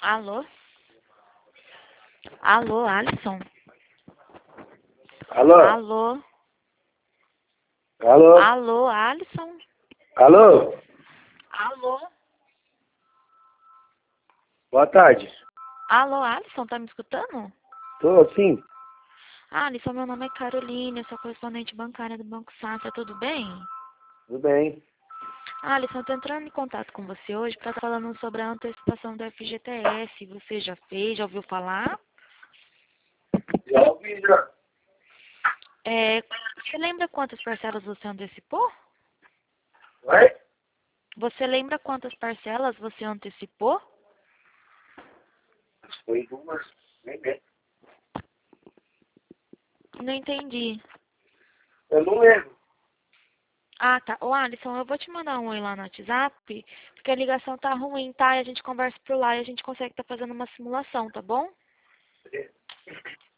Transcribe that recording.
Alô? Alô, Alisson? Alô? Alô? Alô? Alô, Alisson? Alô? Alô? Boa tarde. Alô, Alisson, tá me escutando? Tô sim. Alisson, meu nome é Caroline, eu sou correspondente bancária do Banco Safra, tudo bem? Tudo bem. Alisson, eu tô entrando em contato com você hoje para estar falando sobre a antecipação do FGTS. Você já fez, já ouviu falar? Já ouvi já. Você lembra quantas parcelas você antecipou? Vai? Você lembra quantas parcelas você antecipou? Foi duas. Nem bem. Não entendi. Eu não lembro. Ah, tá. Ô, Alisson, eu vou te mandar um oi lá no WhatsApp, porque a ligação tá ruim, tá? E a gente conversa por lá e a gente consegue estar fazendo uma simulação, tá bom?